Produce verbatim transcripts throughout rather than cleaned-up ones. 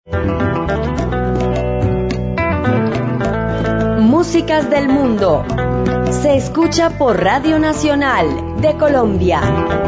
Músicas del mundo. Se escucha por Radio Nacional de Colombia.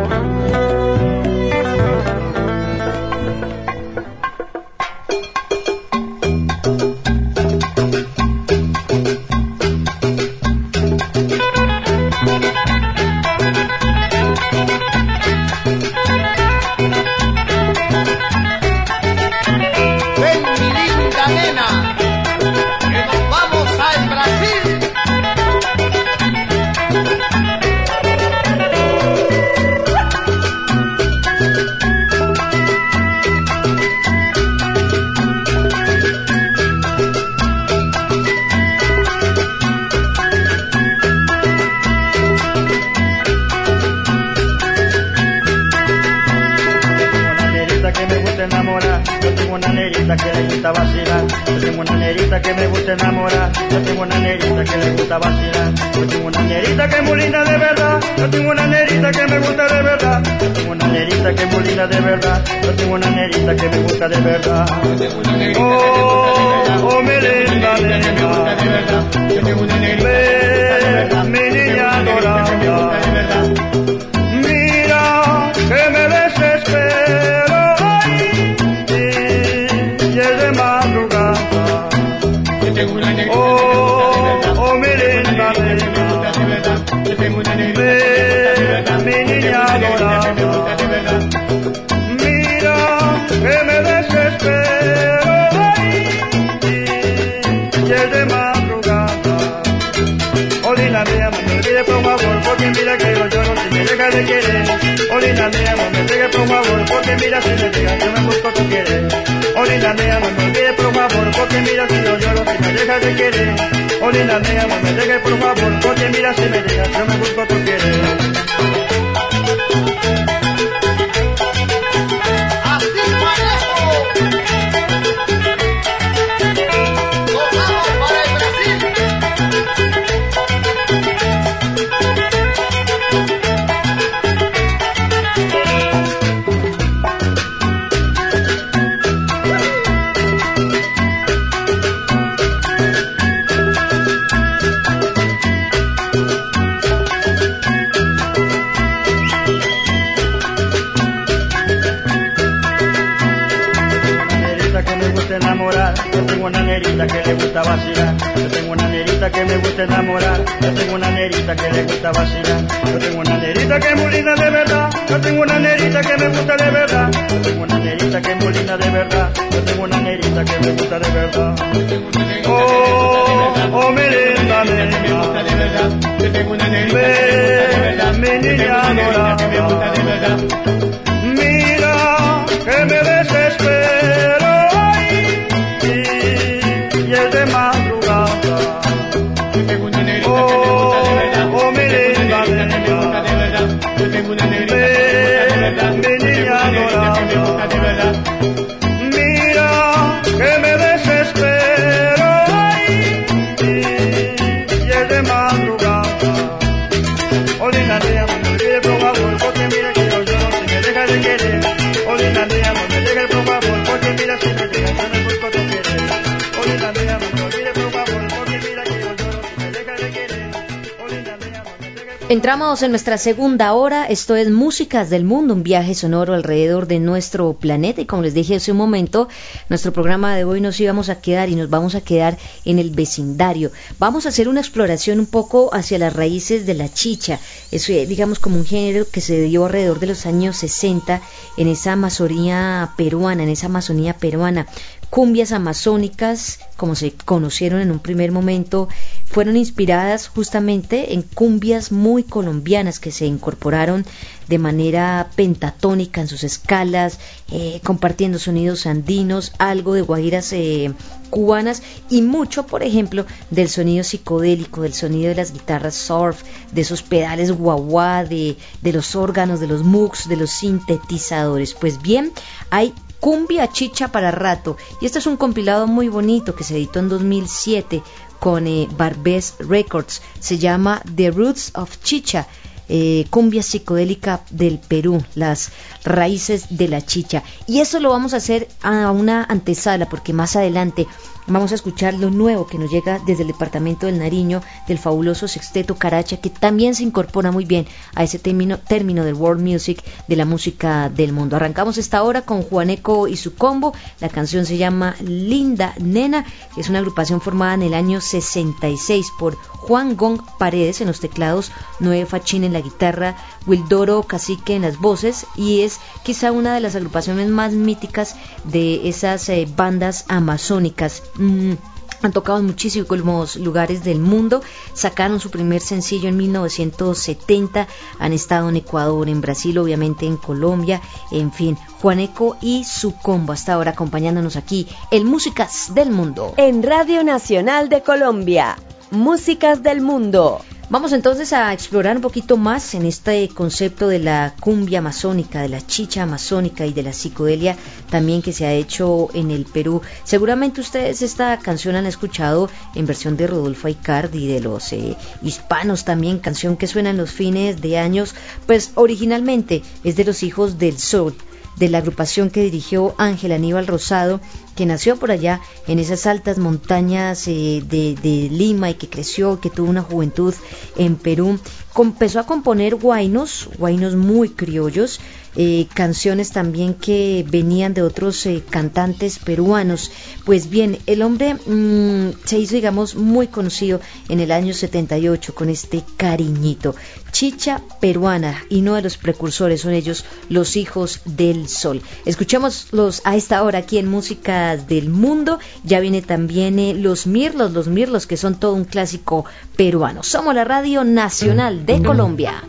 Entramos en nuestra segunda hora, esto es Músicas del Mundo, un viaje sonoro alrededor de nuestro planeta y como les dije hace un momento, nuestro programa de hoy nos íbamos a quedar y nos vamos a quedar en el vecindario. Vamos a hacer una exploración un poco hacia las raíces de la chicha, es digamos como un género que se dio alrededor de los años sesenta en esa Amazonía peruana, en esa Amazonía peruana. Cumbias amazónicas, como se conocieron en un primer momento, fueron inspiradas justamente en cumbias muy colombianas que se incorporaron de manera pentatónica en sus escalas, eh, compartiendo sonidos andinos, algo de guajiras eh, cubanas y mucho, por ejemplo, del sonido psicodélico, del sonido de las guitarras surf, de esos pedales guaguá, de, de los órganos, de los moogs, de los sintetizadores. Pues bien, hay cumbia chicha para rato y este es un compilado muy bonito que se editó en dos mil siete con eh, Barbés Records, se llama The Roots of Chicha. eh, cumbia psicodélica del Perú, las raíces de la chicha. Y eso lo vamos a hacer a una antesala, porque más adelante vamos a escuchar lo nuevo que nos llega desde el departamento del Nariño, del fabuloso Sexteto Caracha, que también se incorpora muy bien a ese término, término del world music, de la música del mundo. Arrancamos esta hora con Juaneco y su combo. La canción se llama Linda Nena, que es una agrupación formada en el año sesenta y seis por Juan Gong Paredes en los teclados, Noé Fachín en la guitarra, Wildoro Cacique en las voces, y es quizá una de las agrupaciones más míticas de esas eh, bandas amazónicas. Mm. Han tocado en muchísimos lugares del mundo, sacaron su primer sencillo en mil novecientos setenta, han estado en Ecuador, en Brasil, obviamente en Colombia, en fin, Juaneco y su combo hasta ahora acompañándonos aquí en Músicas del Mundo. En Radio Nacional de Colombia, Músicas del Mundo. Vamos entonces a explorar un poquito más en este concepto de la cumbia amazónica, de la chicha amazónica y de la psicodelia también que se ha hecho en el Perú. Seguramente ustedes esta canción han escuchado en versión de Rodolfo Aicardi, de los eh, hispanos también, canción que suena en los fines de años, pues originalmente es de los Hijos del Sol, de la agrupación que dirigió Ángel Aníbal Rosado, que nació por allá en esas altas montañas eh, de, de Lima y que creció, que tuvo una juventud en Perú. Empezó a componer guainos, guainos muy criollos, eh, canciones también que venían de otros eh, cantantes peruanos. Pues bien, el hombre mmm, se hizo, digamos, muy conocido en el año setenta y ocho con este Cariñito, chicha peruana, y uno de los precursores son ellos, los Hijos del Sol. Escuchémoslos a esta hora aquí en Músicas del Mundo. Ya viene también eh, Los Mirlos, Los Mirlos, que son todo un clásico peruano. Somos la Radio Nacional de Colombia.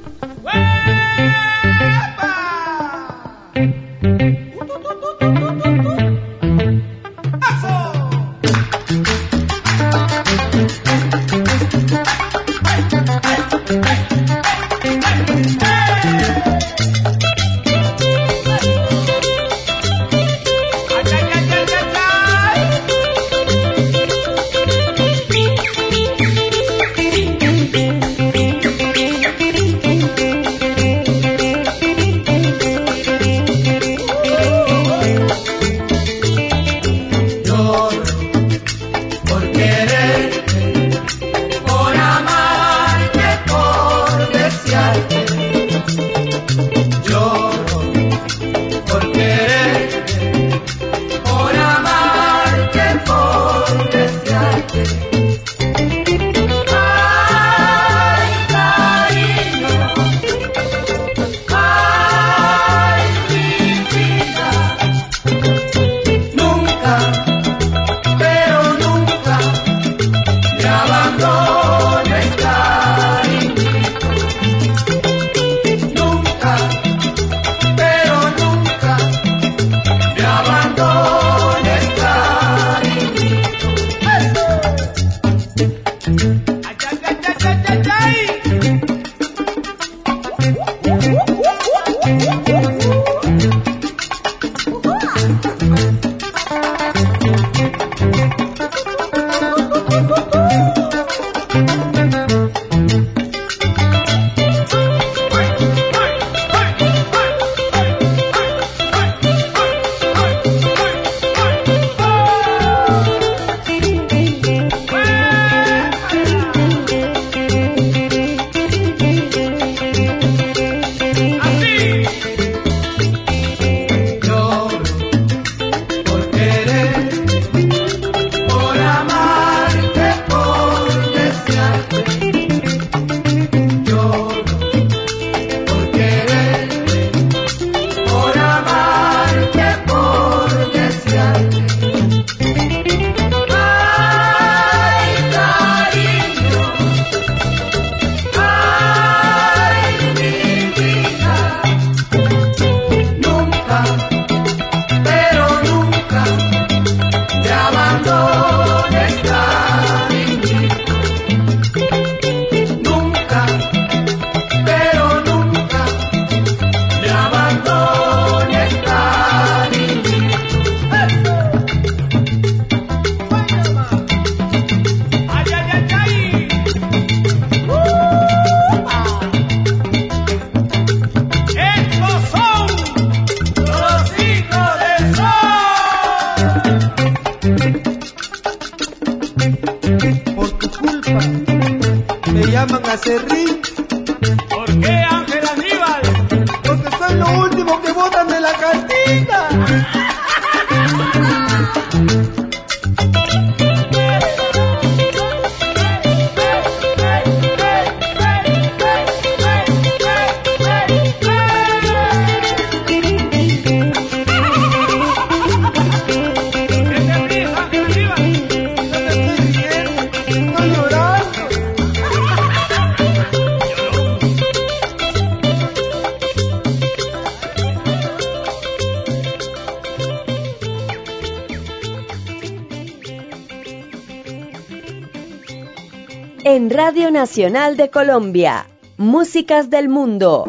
En Radio Nacional de Colombia, Músicas del Mundo.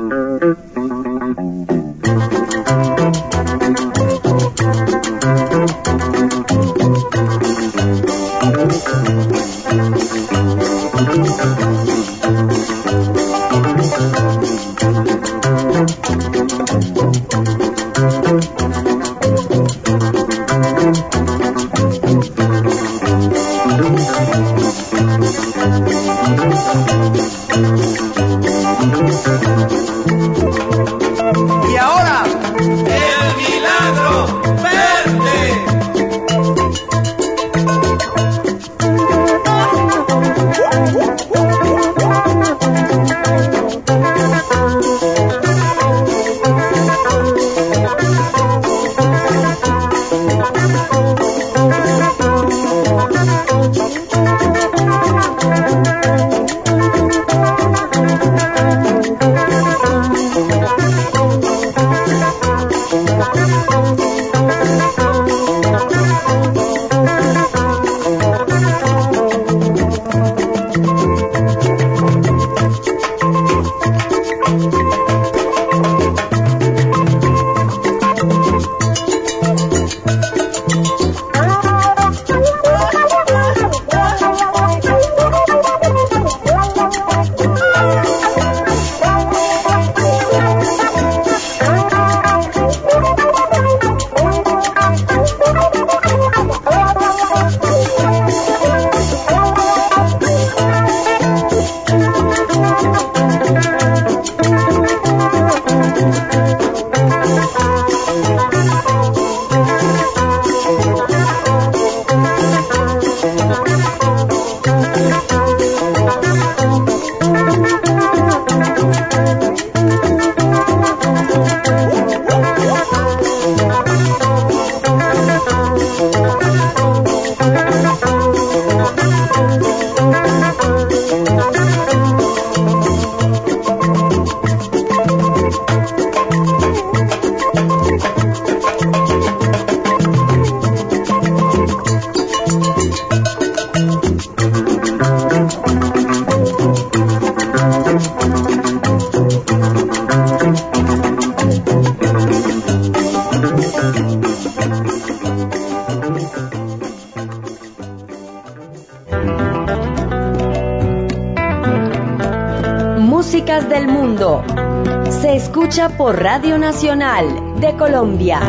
Y ahora, el milagro verde. Músicas del Mundo. Se escucha por Radio Nacional de Colombia.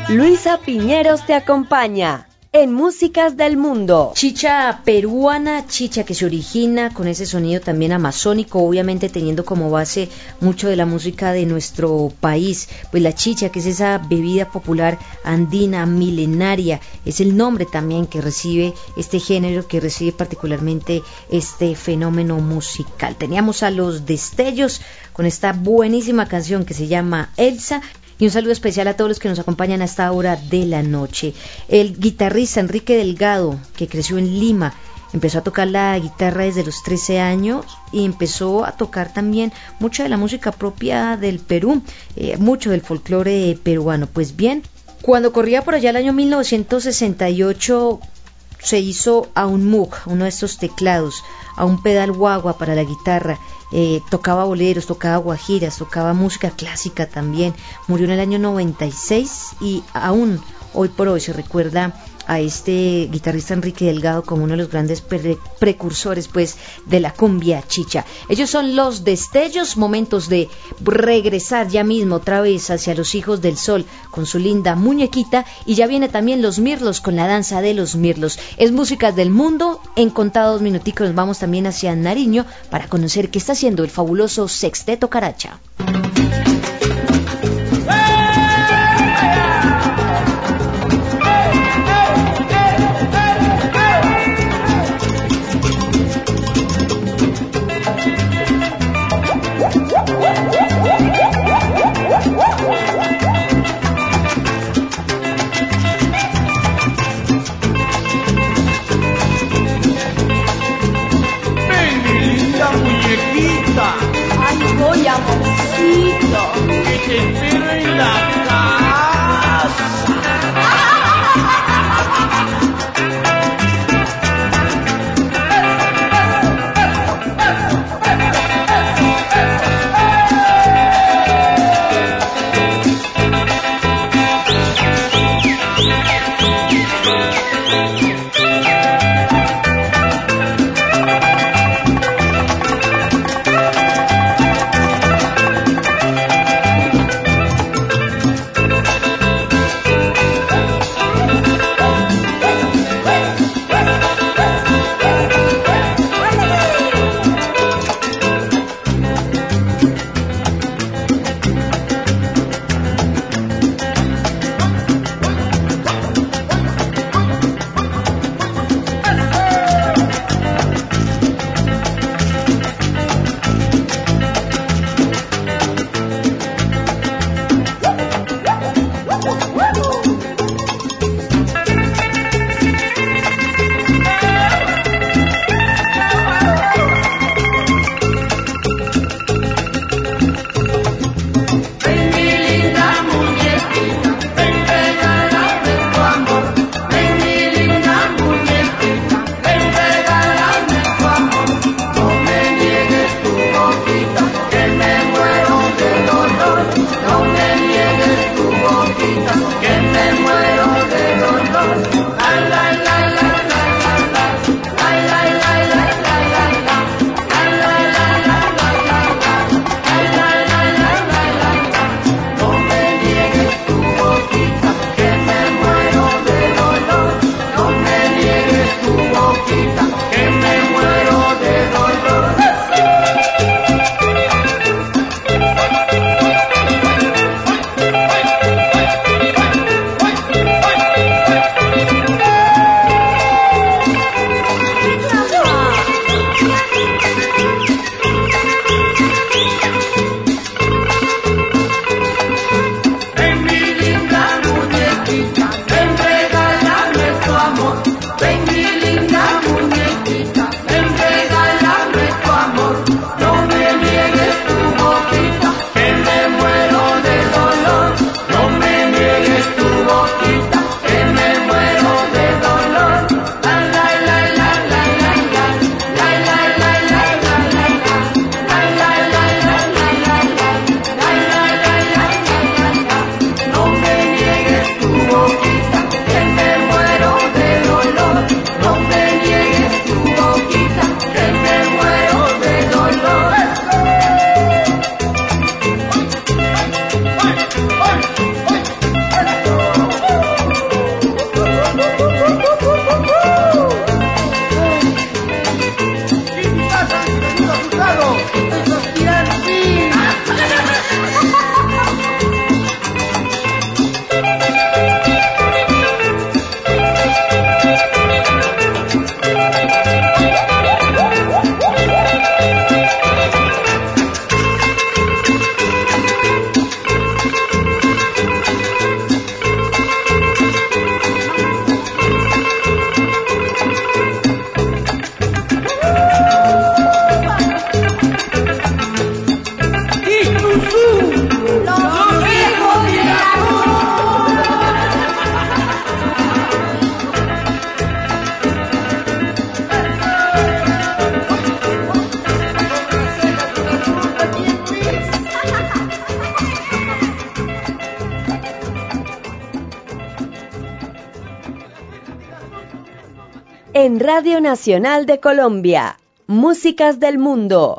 Luisa Piñeros te acompaña en Músicas del Mundo. Chicha peruana, chicha que se origina con ese sonido también amazónico, obviamente teniendo como base mucho de la música de nuestro país. Pues la chicha, que es esa bebida popular andina milenaria, es el nombre también que recibe este género, que recibe particularmente este fenómeno musical. Teníamos a Los Destellos con esta buenísima canción que se llama Elsa. Y un saludo especial a todos los que nos acompañan a esta hora de la noche. El guitarrista Enrique Delgado, que creció en Lima, empezó a tocar la guitarra desde los trece años y empezó a tocar también mucha de la música propia del Perú, eh, mucho del folclore peruano. Pues bien, cuando corría por allá el año mil novecientos sesenta y ocho, se hizo a un Moog, uno de estos teclados, a un pedal guagua para la guitarra. Eh, tocaba boleros, tocaba guajiras, tocaba música clásica también. Murió en el año noventa y seis y aún hoy por hoy se recuerda a este guitarrista Enrique Delgado como uno de los grandes pre- precursores pues de la cumbia chicha. Ellos son Los Destellos, momentos de regresar ya mismo otra vez hacia los Hijos del Sol con su linda muñequita, y ya viene también Los Mirlos con la danza de los Mirlos. Es Músicas del Mundo. En contados minuticos nos vamos también hacia Nariño para conocer qué está haciendo el fabuloso Sexteto Caracha. Ay, voy, amorcito, que te espero en la casa. En Radio Nacional de Colombia, Músicas del Mundo.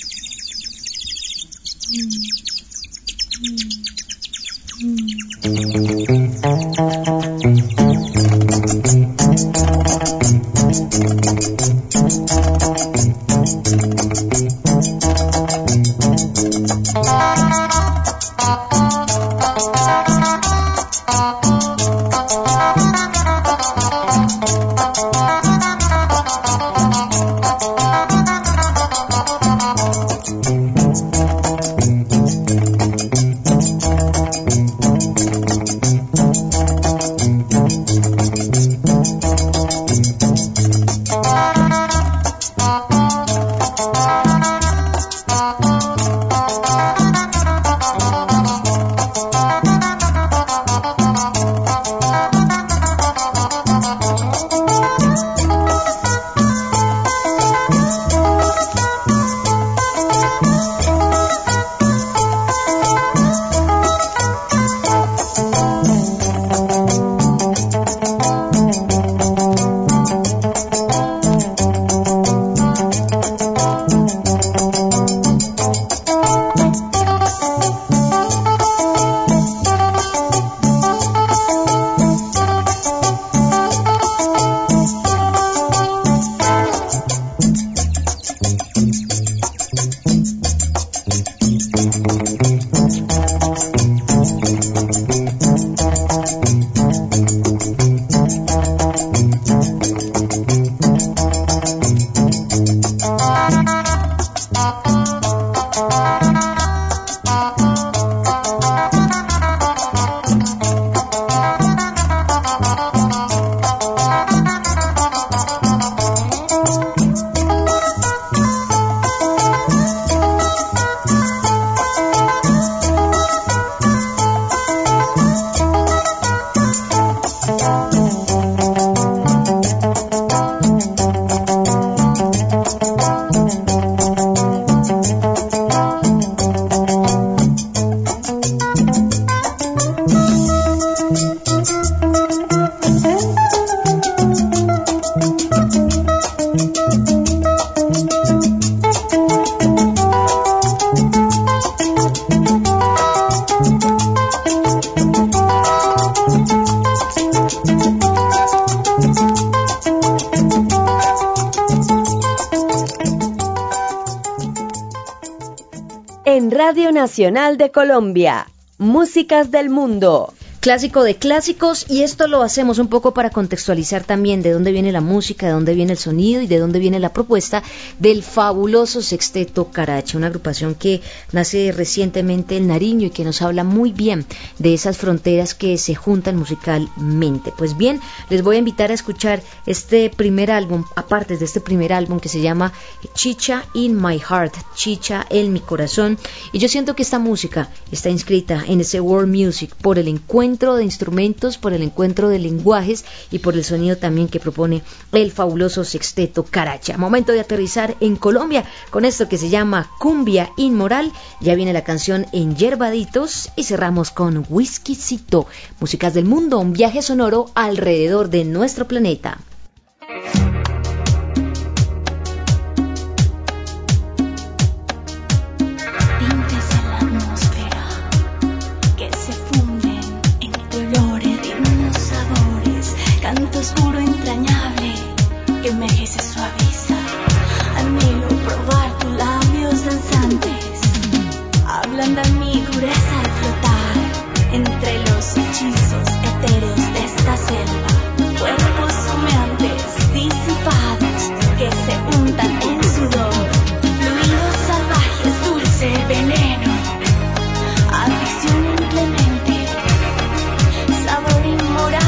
En Radio Nacional de Colombia, Músicas del Mundo. Clásico de clásicos, y esto lo hacemos un poco para contextualizar también de dónde viene la música, de dónde viene el sonido y de dónde viene la propuesta del fabuloso Sexteto Caracha, una agrupación que nace recientemente en Nariño y que nos habla muy bien de esas fronteras que se juntan musicalmente. Pues bien, les voy a invitar a escuchar este primer álbum, aparte de este primer álbum que se llama Chicha in My Heart, Chicha en mi corazón, y yo siento que esta música está inscrita en ese world music por el encuentro de instrumentos, por el encuentro de lenguajes y por el sonido también que propone el fabuloso Sexteto Caracha. Momento de aterrizar en Colombia con esto que se llama Cumbia Inmoral. Ya viene la canción En Yerbaditos y cerramos con Whiskycito. Músicas del Mundo, un viaje sonoro alrededor de nuestro planeta. Oscuro entrañable que envejece suaviza. Anhelo probar tus labios danzantes, ablandan mi dureza al flotar entre los hechizos etéreos de esta selva. Cuerpos humeantes, disipados, que se untan en sudor. Fluidos salvajes, dulce veneno, adicción inclemente, sabor inmoral.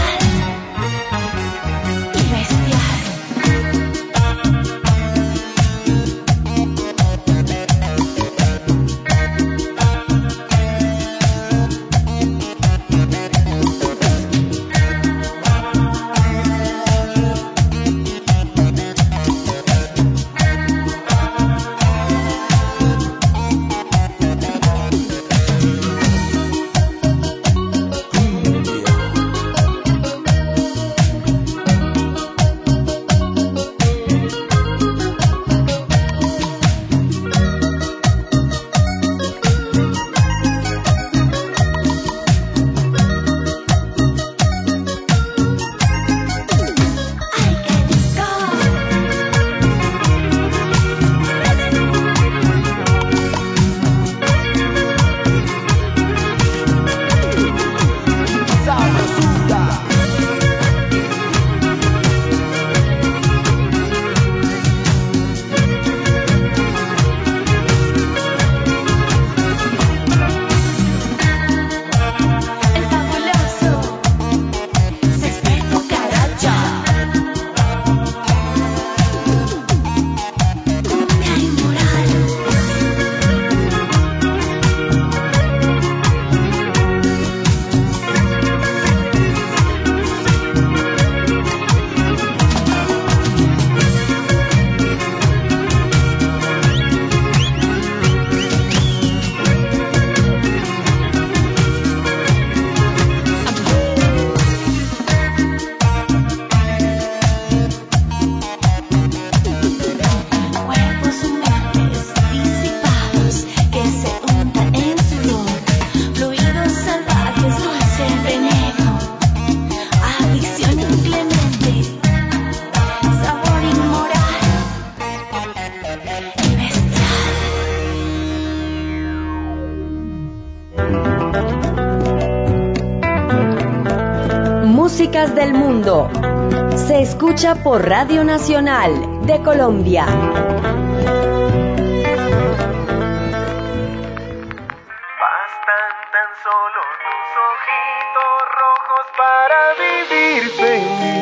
Músicas del Mundo. Se escucha por Radio Nacional de Colombia. Bastan tan solo tus ojitos rojos para vivir feliz.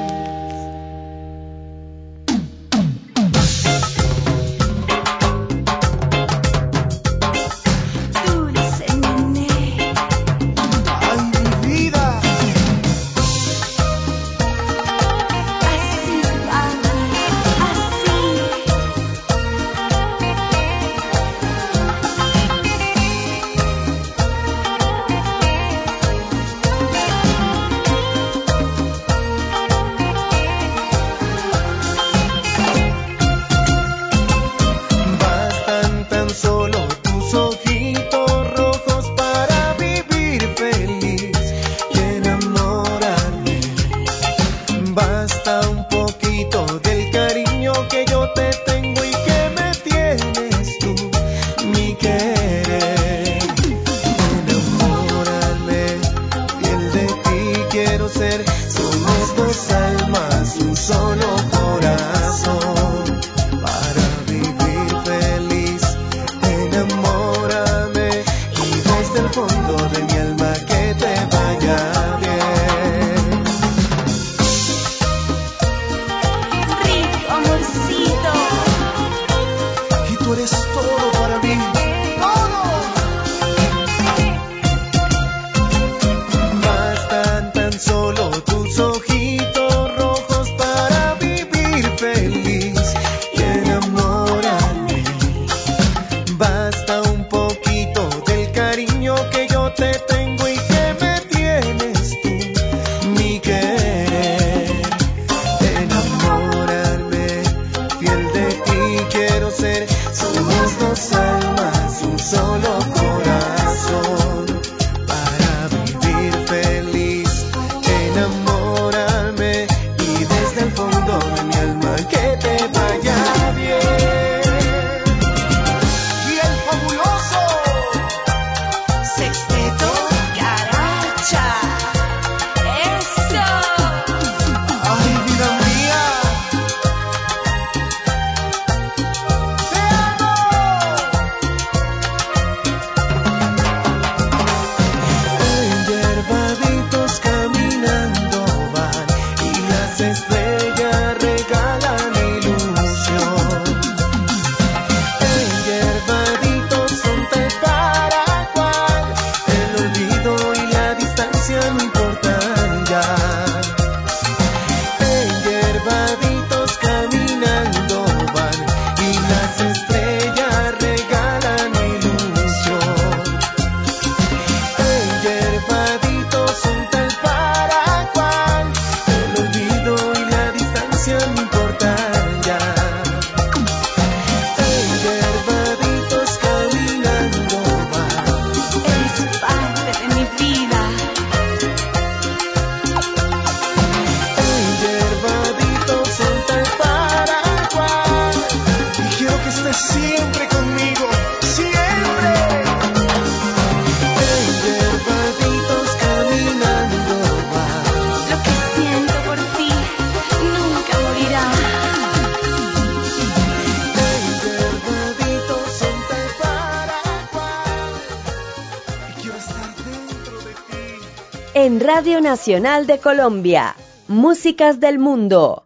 En Radio Nacional de Colombia, Músicas del Mundo.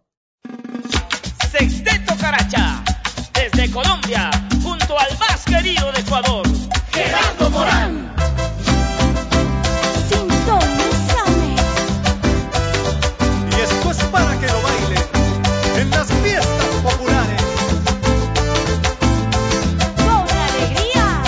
Sexteto Caracha, desde Colombia, junto al más querido de Ecuador, Gerardo Morán. Sintonízame. Y esto es para que lo bailen en las fiestas populares. ¡Con alegría!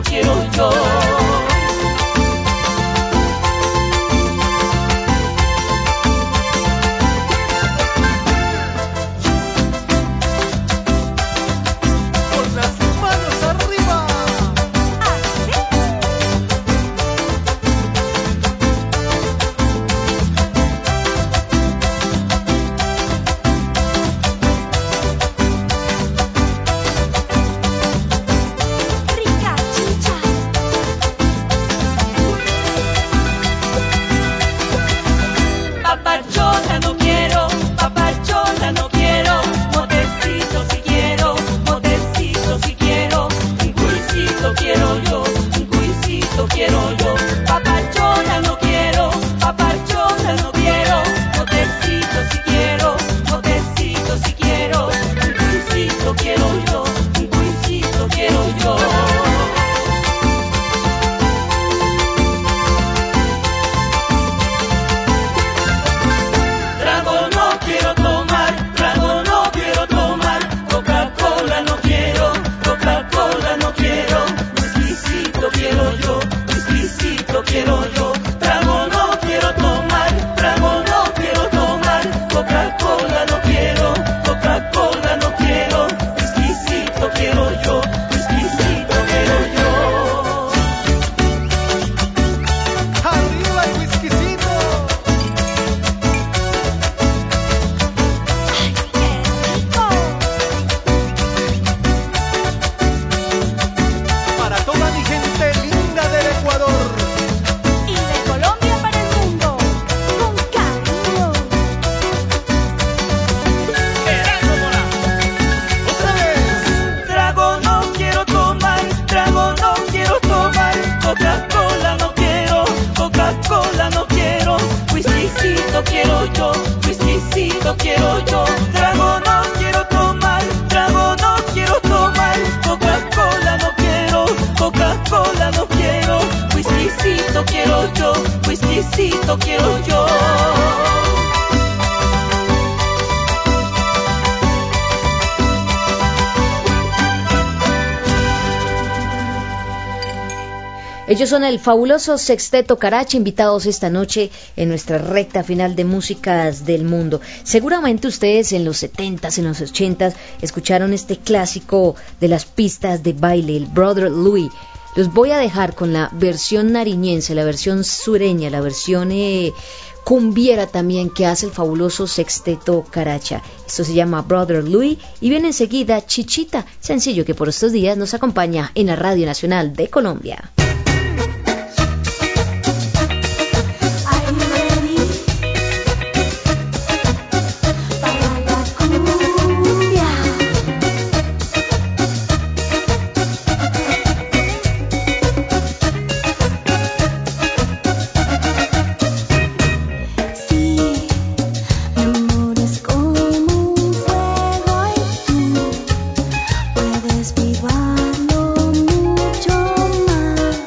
quiero yo. Ellos son el fabuloso Sexteto Caracha, invitados esta noche en nuestra recta final de Músicas del Mundo. Seguramente ustedes en los setentas, en los ochentas, escucharon este clásico de las pistas de baile, el Brother Louie. Los voy a dejar con la versión nariñense, la versión sureña, la versión eh, cumbiera también que hace el fabuloso Sexteto Caracha. Esto se llama Brother Louie y viene enseguida Chichita, sencillo que por estos días nos acompaña en la Radio Nacional de Colombia. Puedes vivarlo mucho más.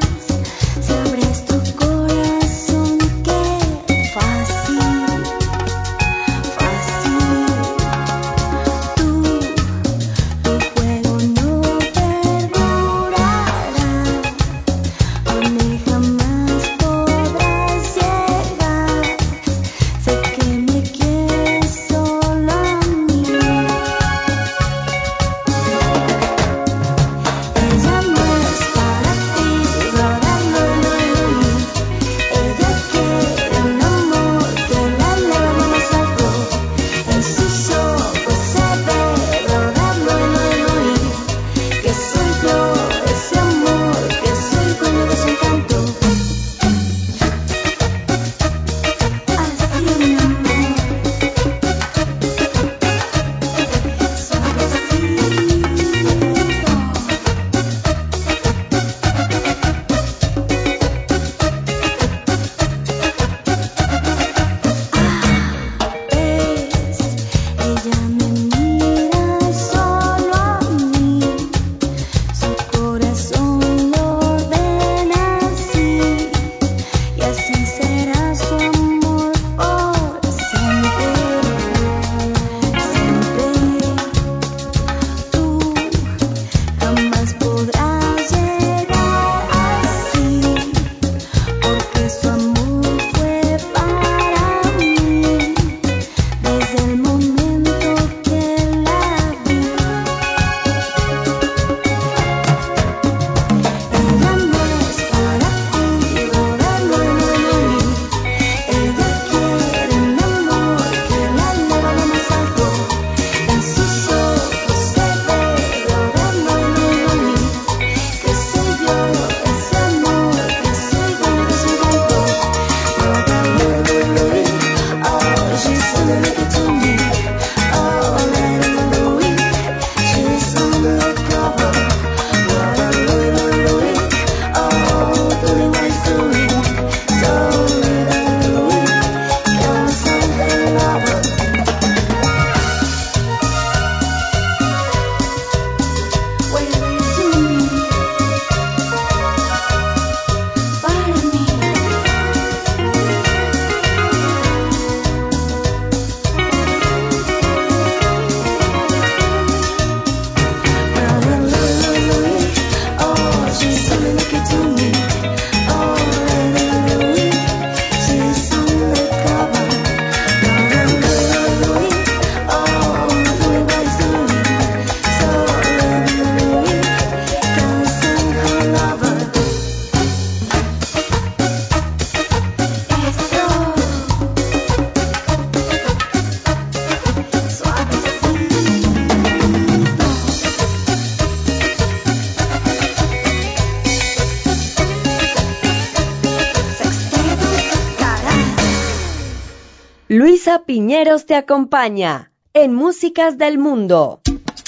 Luisa Piñeros te acompaña en Músicas del Mundo.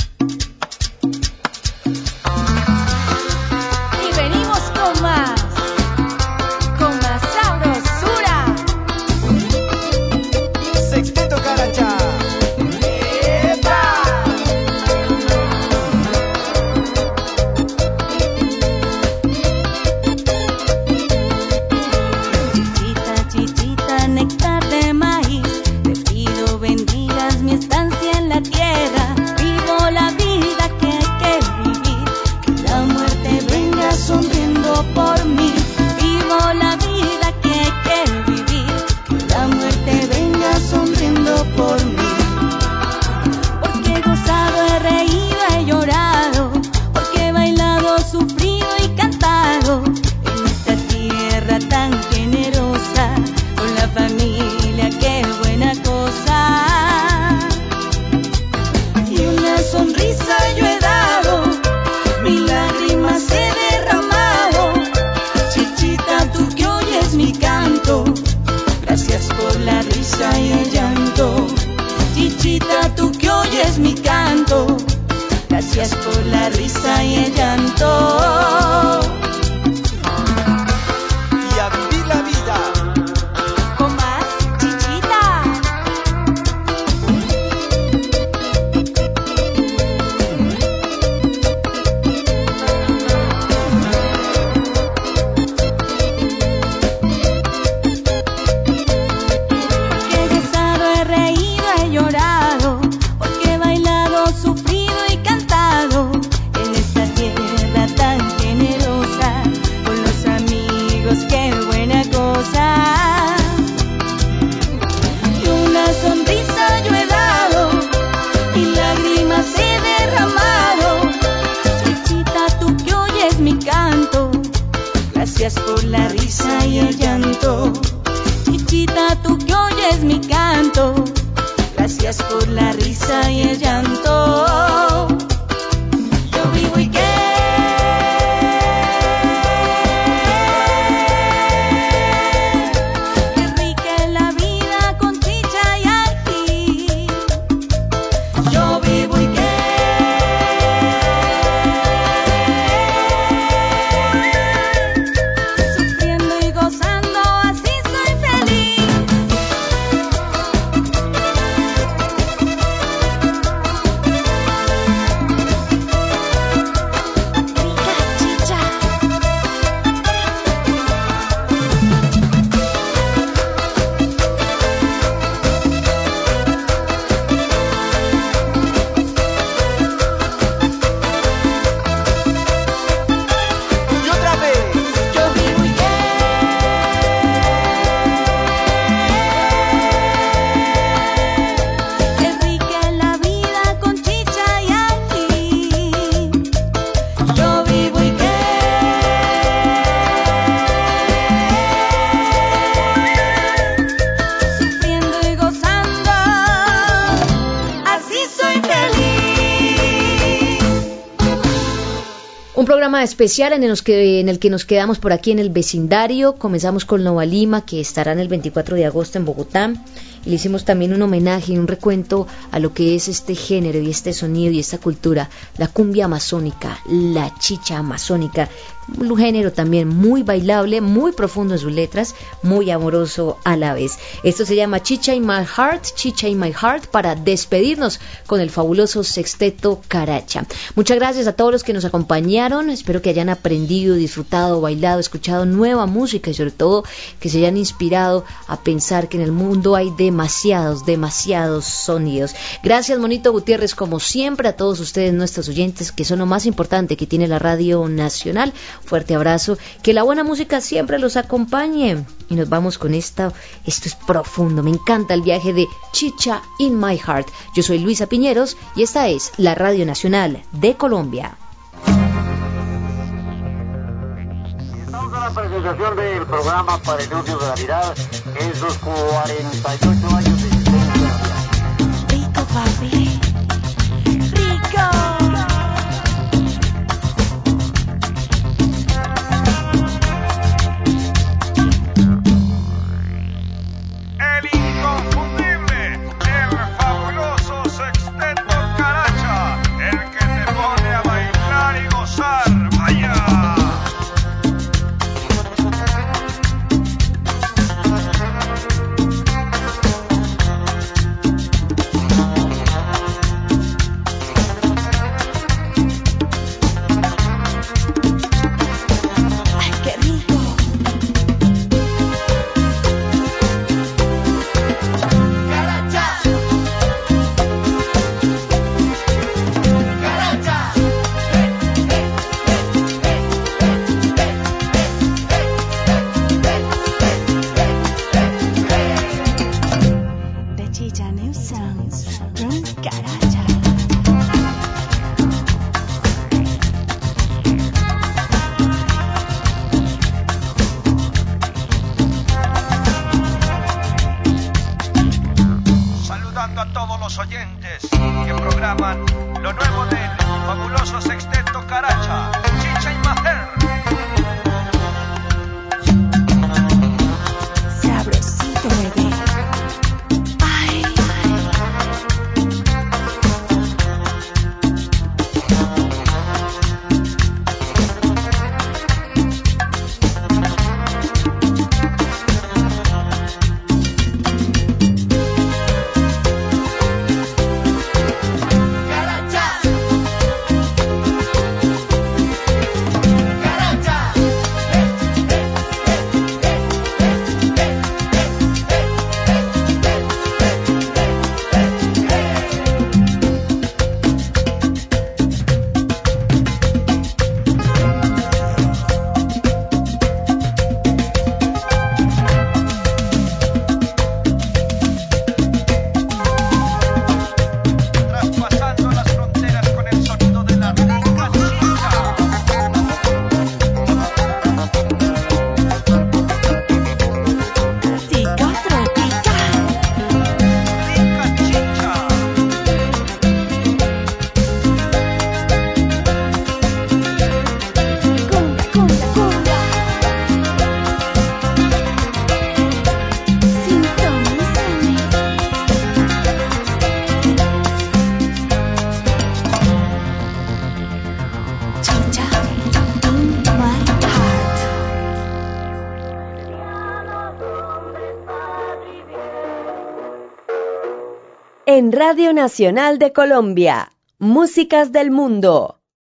Y venimos con más, con más sabrosura. Sexteto Caracha. Chichita, chichita, néctar de maíz, te pido bendigas mi estancia en la tierra. Vivo la vida que hay que vivir, que la muerte venga sonriendo por mí. Vivo la vida que hay que vivir, que la muerte venga sonriendo por mí. Porque he gozado, he reído, he llorado, porque he bailado, sufrido y cantado en esta tierra tan generosa, con la familia, qué buena cosa. Y una sonrisa yo he dado, mis lágrimas he derramado. Chichita, tú que oyes mi canto, gracias por la risa y el llanto. Chichita, tú que oyes mi canto, gracias por la risa y el llanto. Y a vivir la vida. Con más, chichita. Porque he gozado, he reído, he llorado, porque he bailado, sufrido y cantado en esta tierra tan generosa, con los amigos, qué buena cosa. Y una sonrisa yo he dado, y lágrimas he derramado. Chichita, tú que oyes mi canto, gracias por la risa y el llanto. Chichita, tú que oyes mi canto, gracias por la risa y el llanto. Yo vivo y qué. Qué rica es la vida con chicha y ají. Yo vivo y qué. Sufriendo y gozando, así soy feliz. Y otra vez. Yo vivo y qué. Qué rica es la vida con chicha y ají. Yo vivo y qué. Sufriendo y gozando, así soy feliz. Un programa especial en el, que, en el que nos quedamos por aquí en el vecindario. Comenzamos con Nova Lima, que estarán el veinticuatro de agosto en Bogotá. Y le hicimos también un homenaje y un recuento a lo que es este género y este sonido y esta cultura, la cumbia amazónica, la chicha amazónica. Un género también muy bailable, muy profundo en sus letras, muy amoroso a la vez. Esto se llama Chicha in My Heart, Chicha in My Heart, para despedirnos con el fabuloso Sexteto Caracha. Muchas gracias a todos los que nos acompañaron. Espero que hayan aprendido, disfrutado, bailado, escuchado nueva música y sobre todo que se hayan inspirado a pensar que en el mundo hay demasiados, demasiados sonidos. Gracias, Monito Gutiérrez, como siempre, a todos ustedes, nuestros oyentes, que son lo más importante que tiene la Radio Nacional. Fuerte abrazo, que la buena música siempre los acompañe. Y nos vamos con esta, esto es profundo, me encanta el viaje de Chicha in My Heart. Yo soy Luisa Piñeros y esta es la Radio Nacional de Colombia. Estamos a la presentación del programa para el anuncio de Navidad en sus cuarenta y ocho años de existencia. Rico, papi. Rico. El inconfundible. fabuloso sexteto Caracha, Chicha y Maher. Sabrosito, bebé. Ay, Traspasando las fronteras con el sonido de la rica chicha. psicotropical. Rica chicha. Cumbia, cumbia, cumbia. Sintonízame. Chicha in my heart. En Radio Nacional de Colombia, Músicas del Mundo.